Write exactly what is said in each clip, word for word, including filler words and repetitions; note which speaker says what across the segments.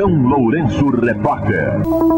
Speaker 1: São Lourenço Repórter.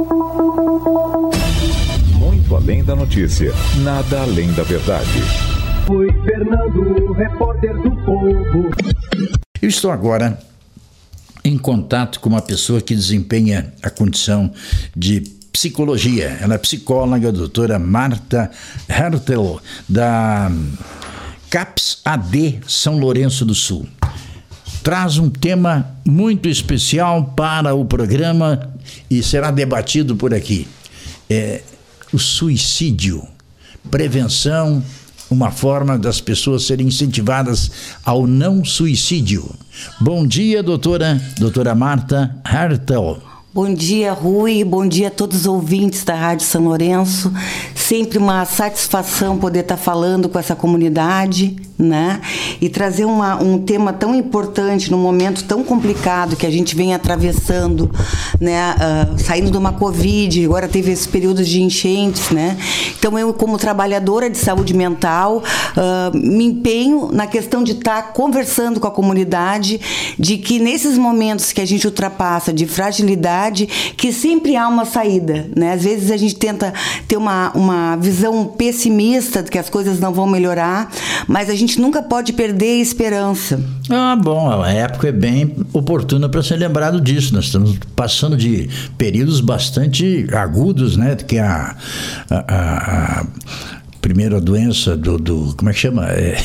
Speaker 2: Muito além da notícia, nada além da verdade.
Speaker 3: Foi Fernando, repórter do Povo.
Speaker 4: Eu estou agora em contato com uma pessoa que desempenha a condição de psicologia. Ela é psicóloga, a doutora Marta Hertel, da CAPS A D São Lourenço do Sul. Traz um tema muito especial para o programa e será debatido por aqui. É o suicídio, prevenção, uma forma das pessoas serem incentivadas ao não suicídio. Bom dia, doutora, doutora Marta Hertel.
Speaker 5: Bom dia, Rui, bom dia a todos os ouvintes da Rádio São Lourenço. Sempre uma satisfação poder estar falando com essa comunidade, né? E trazer uma, um tema tão importante num momento tão complicado que a gente vem atravessando, né? Uh, saindo de uma Covid, agora teve esse período de enchentes, né? Então eu, como trabalhadora de saúde mental, uh, me empenho na questão de estar conversando com a comunidade, de que nesses momentos que a gente ultrapassa de fragilidade, que sempre há uma saída, né? Às vezes a gente tenta ter uma, uma visão pessimista de que as coisas não vão melhorar, mas a gente nunca pode perder a esperança.
Speaker 4: Ah, bom, a época é bem oportuna para ser lembrado disso. Nós estamos passando de períodos bastante agudos, né? Que a, a, a, a primeira doença do, do como é que chama? É,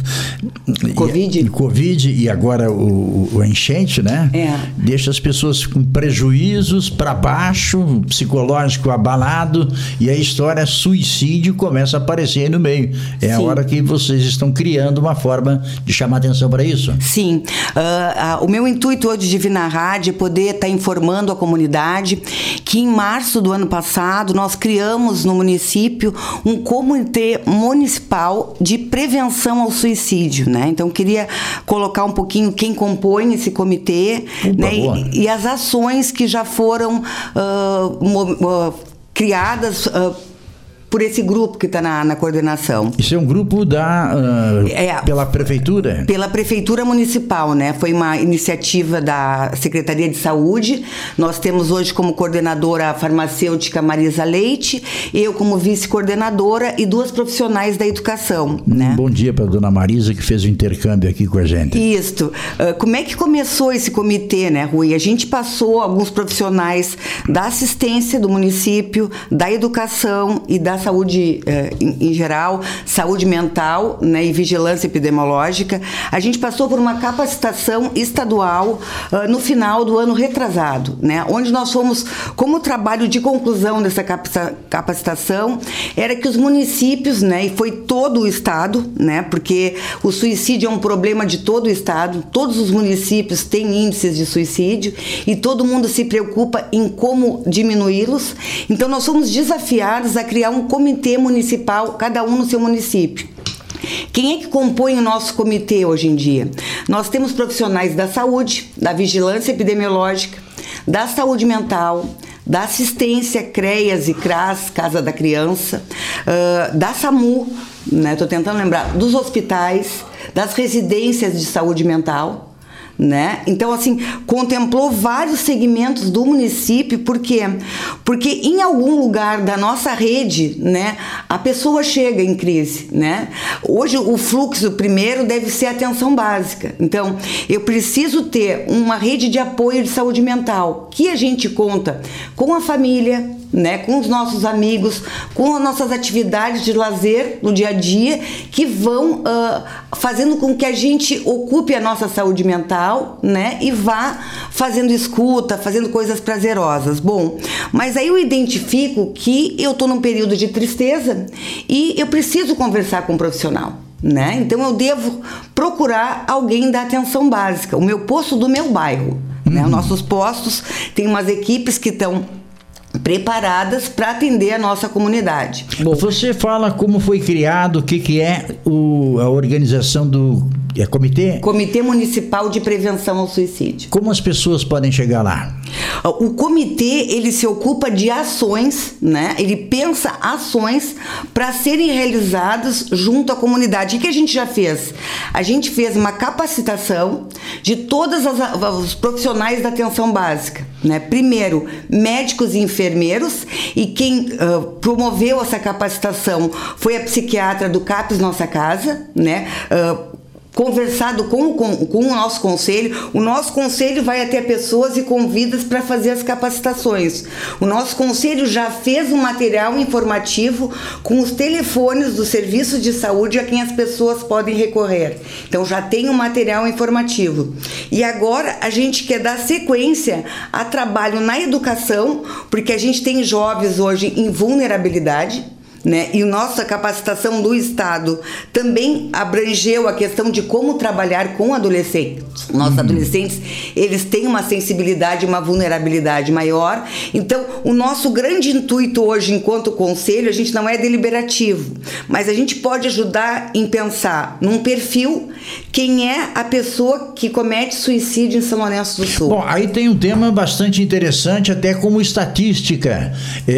Speaker 5: Covid.
Speaker 4: E, Covid e agora o, o enchente, né?
Speaker 5: É.
Speaker 4: Deixa as pessoas com prejuízos para baixo, psicológico abalado, e a história suicídio começa a aparecer aí no meio. É Sim. a hora que vocês estão criando uma forma de chamar atenção para isso.
Speaker 5: Sim. Uh, uh, o meu intuito hoje de vir na rádio é poder estar tá informando a comunidade que em março do ano passado nós criamos no município um comitê municipal de prevenção ao suicídio, né? Então, queria colocar um pouquinho quem compõe esse comitê, né? e, e as ações que já foram uh, mo, uh, criadas uh, por esse grupo que está na, na coordenação.
Speaker 4: Isso é um grupo da uh, é, pela prefeitura?
Speaker 5: Pela prefeitura municipal, né? Foi uma iniciativa da Secretaria de Saúde. Nós temos hoje como coordenadora a farmacêutica Marisa Leite, eu como vice-coordenadora e duas profissionais da educação, né?
Speaker 4: Bom dia para a dona Marisa, que fez o intercâmbio aqui com a gente.
Speaker 5: Isso. Uh, como é que começou esse comitê, né, Rui? A gente passou alguns profissionais da assistência do município, da educação e da saúde eh, em, em geral, saúde mental, né, e vigilância epidemiológica. A gente passou por uma capacitação estadual uh, no final do ano retrasado, né, onde nós fomos, como trabalho de conclusão dessa capacitação, era que os municípios, né, e foi todo o estado, né, porque o suicídio é um problema de todo o estado, todos os municípios têm índices de suicídio e todo mundo se preocupa em como diminuí-los. Então nós fomos desafiados a criar um comitê municipal, cada um no seu município. Quem é que compõe o nosso comitê hoje em dia? Nós temos profissionais da saúde, da vigilância epidemiológica, da saúde mental, da assistência CREAS e CRAS, Casa da Criança, uh, da SAMU, né? Estou tentando lembrar, dos hospitais, das residências de saúde mental, né? Então, assim, contemplou vários segmentos do município. Por quê? Porque em algum lugar da nossa rede, né, a pessoa chega em crise, né? Hoje o fluxo primeiro deve ser a atenção básica. Então, eu preciso ter uma rede de apoio de saúde mental, que a gente conta com a família, né, com os nossos amigos, com as nossas atividades de lazer no dia a dia, que vão uh, fazendo com que a gente ocupe a nossa saúde mental, né, e vá fazendo escuta, fazendo coisas prazerosas. Bom, mas aí eu identifico que eu estou num período de tristeza e eu preciso conversar com um profissional, né? Então eu devo procurar alguém da atenção básica, o meu posto do meu bairro, uhum. né? Os nossos postos tem umas equipes que estão preparadas para atender a nossa comunidade.
Speaker 4: Bom, você fala como foi criado, o que, que é o, a organização do é comitê?
Speaker 5: Comitê Municipal de Prevenção ao Suicídio.
Speaker 4: Como as pessoas podem chegar lá?
Speaker 5: O comitê, ele se ocupa de ações, né? Ele pensa ações para serem realizadas junto à comunidade. O que a gente já fez? A gente fez uma capacitação de todos os profissionais da atenção básica, né? Primeiro, médicos e enfermeiros, e quem uh, promoveu essa capacitação foi a psiquiatra do CAPES Nossa Casa, né? Uh, conversado com, com, com o nosso conselho. O nosso conselho vai até pessoas e convidas para fazer as capacitações. O nosso conselho já fez um material informativo com os telefones do serviço de saúde a quem as pessoas podem recorrer. Então já tem um material informativo. E agora a gente quer dar sequência a trabalho na educação, porque a gente tem jovens hoje em vulnerabilidade, né? E nossa capacitação do Estado também abrangeu a questão de como trabalhar com adolescentes. Nossos uhum. adolescentes, eles têm uma sensibilidade, uma vulnerabilidade maior. Então, o nosso grande intuito hoje, enquanto conselho, a gente não é deliberativo, mas a gente pode ajudar em pensar num perfil quem é a pessoa que comete suicídio em São Lourenço do Sul.
Speaker 4: Bom, aí tem um tema bastante interessante, até como estatística.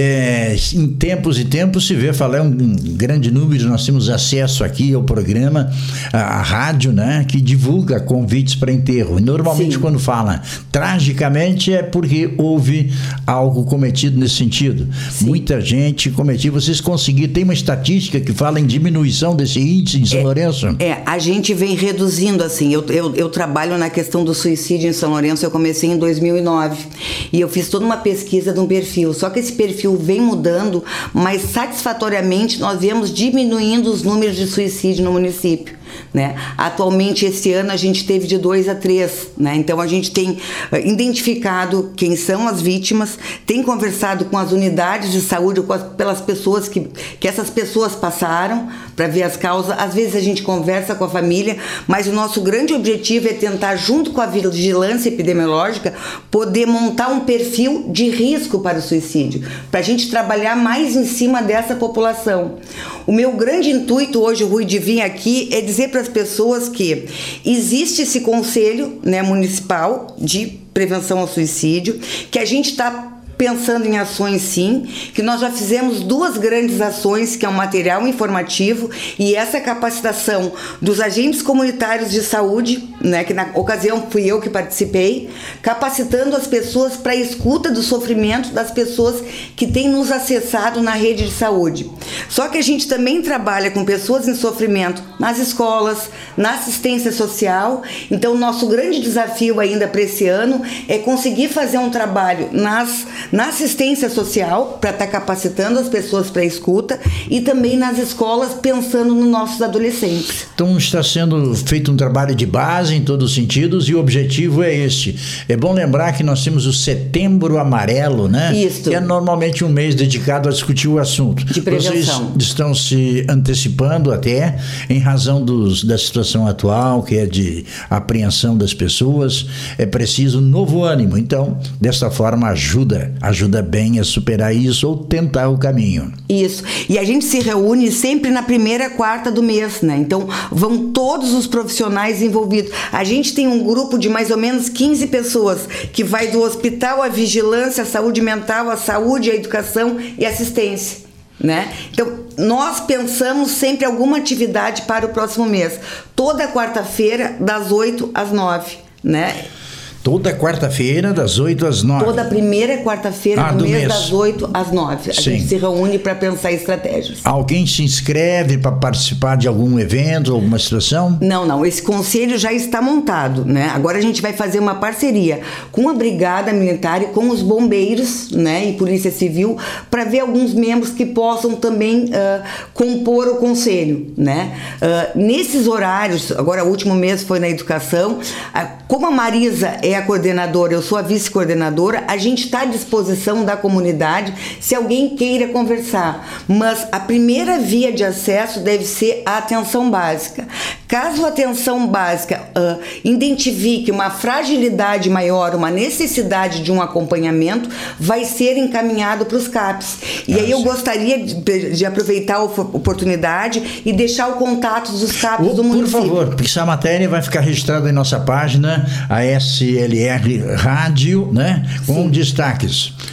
Speaker 4: É, em tempos e tempos se vê falar um, um grande número, nós temos acesso aqui ao programa, a, a rádio, né, que divulga convites para enterro. E normalmente Sim. quando fala tragicamente é porque houve algo cometido nesse sentido. Sim. Muita gente cometeu. Vocês conseguiram, tem uma estatística que fala em diminuição desse índice em São
Speaker 5: é,
Speaker 4: Lourenço?
Speaker 5: É, a gente vem reduzindo assim. Eu, eu, eu trabalho na questão do suicídio em São Lourenço, eu comecei em dois mil e nove e eu fiz toda uma pesquisa de um perfil, só que esse perfil vem mudando, mas satisfatoriamente nós viemos diminuindo os números de suicídio no município, né? Atualmente, esse ano, a gente teve de dois a três, né? Então, a gente tem uh, identificado quem são as vítimas, tem conversado com as unidades de saúde, com as, pelas pessoas que, que essas pessoas passaram, para ver as causas. Às vezes, a gente conversa com a família, mas o nosso grande objetivo é tentar, junto com a vigilância epidemiológica, poder montar um perfil de risco para o suicídio, para a gente trabalhar mais em cima dessa população. O meu grande intuito hoje, Rui, de vir aqui é dizer para as pessoas que existe esse conselho, né, municipal de prevenção ao suicídio, que a gente está pensando em ações sim, que nós já fizemos duas grandes ações, que é um material informativo e essa capacitação dos agentes comunitários de saúde, né, que na ocasião fui eu que participei, capacitando as pessoas para a escuta do sofrimento das pessoas que têm nos acessado na rede de saúde. Só que a gente também trabalha com pessoas em sofrimento nas escolas, na assistência social. Então, nosso grande desafio ainda para esse ano é conseguir fazer um trabalho nas na assistência social, para estar tá capacitando as pessoas para a escuta, e também nas escolas, pensando nos nossos adolescentes.
Speaker 4: Então está sendo feito um trabalho de base em todos os sentidos, e o objetivo é este. É bom lembrar que nós temos o Setembro Amarelo, né?
Speaker 5: Isso.
Speaker 4: Que é normalmente um mês dedicado a discutir o assunto.
Speaker 5: De prevenção.
Speaker 4: Vocês estão se antecipando até, em razão dos, da situação atual, que é de apreensão das pessoas. É preciso um novo ânimo. Então, dessa forma, ajuda ajuda bem a superar isso ou tentar o caminho.
Speaker 5: Isso. E a gente se reúne sempre na primeira quarta do mês, né? Então, vão todos os profissionais envolvidos. A gente tem um grupo de mais ou menos quinze pessoas que vai do hospital à vigilância, à saúde mental, à saúde, à educação e assistência, né? Então, nós pensamos sempre alguma atividade para o próximo mês. Toda quarta-feira, das oito às nove, né?
Speaker 4: Toda quarta-feira, das oito às nove.
Speaker 5: Toda primeira quarta-feira ah, do, do mês, mês, das oito às nove. A Sim. gente se reúne para pensar estratégias.
Speaker 4: Alguém se inscreve para participar de algum evento, alguma situação?
Speaker 5: Não, não. Esse conselho já está montado, né? Agora a gente vai fazer uma parceria com a Brigada Militar e com os bombeiros, né, e Polícia Civil, para ver alguns membros que possam também uh, compor o conselho, né? Uh, nesses horários, agora o último mês foi na educação, uh, como a Marisa é a coordenadora, eu sou a vice-coordenadora, a gente está à disposição da comunidade se alguém queira conversar, mas a primeira via de acesso deve ser a atenção básica. Caso a atenção básica uh, identifique uma fragilidade maior, uma necessidade de um acompanhamento, vai ser encaminhado para os CAPs. E ah, aí eu sim. gostaria de, de aproveitar a oportunidade e deixar o contato dos CAPs oh, do município.
Speaker 4: Por favor, porque essa matéria vai ficar registrada em nossa página, a S L R Rádio, né? Com Sim. destaques.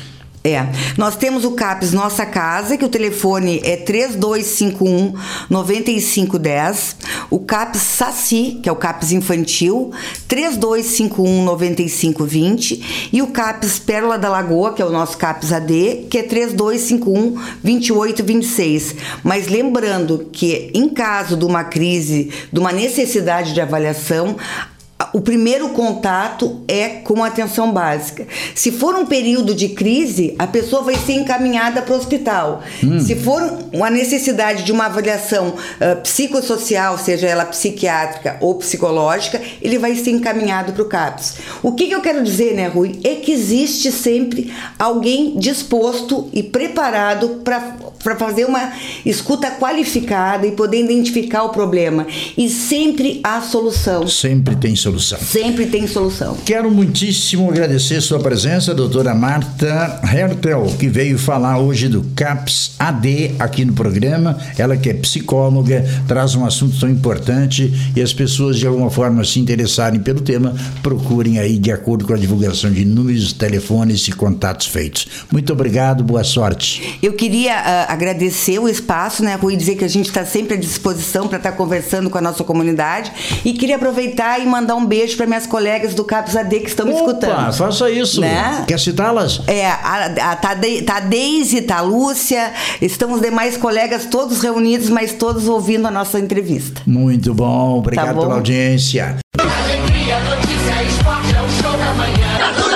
Speaker 5: É, nós temos o CAPS Nossa Casa, que o telefone é três dois cinco um, nove cinco um zero. O CAPS Saci, que é o CAPS Infantil, três dois cinco um, nove cinco dois zero. E o CAPS Pérola da Lagoa, que é o nosso CAPS A D, que é três dois cinco um, dois oito dois seis. Mas lembrando que, em caso de uma crise, de uma necessidade de avaliação, o primeiro contato é com a atenção básica. Se for um período de crise, a pessoa vai ser encaminhada para o hospital. Hum. Se for uma necessidade de uma avaliação uh, psicossocial, seja ela psiquiátrica ou psicológica, ele vai ser encaminhado para o CAPS. O que, que eu quero dizer, né, Rui? É que existe sempre alguém disposto e preparado para para fazer uma escuta qualificada e poder identificar o problema. E sempre há solução.
Speaker 4: Sempre tem solução.
Speaker 5: Sempre tem solução.
Speaker 4: Quero muitíssimo agradecer sua presença, doutora Marta Hertel, que veio falar hoje do CAPS A D aqui no programa. Ela que é psicóloga, traz um assunto tão importante e as pessoas de alguma forma se interessarem pelo tema, procurem aí de acordo com a divulgação de números, telefones e contatos feitos. Muito obrigado, boa sorte.
Speaker 5: Eu queria uh, agradecer o espaço, né, Rui, dizer que a gente está sempre à disposição para estar tá conversando com a nossa comunidade e queria aproveitar e mandar um beijo para minhas colegas do CAPS A D que estão me
Speaker 4: Opa,
Speaker 5: escutando.
Speaker 4: Faça isso. Né? Quer citá-las?
Speaker 5: É, a, a, tá, de, tá Deise, tá Lúcia, estão os demais colegas todos reunidos, mas todos ouvindo a nossa entrevista.
Speaker 4: Muito bom, obrigado tá bom? Pela audiência.
Speaker 6: Alegria, notícia, esporte, é o show da manhã.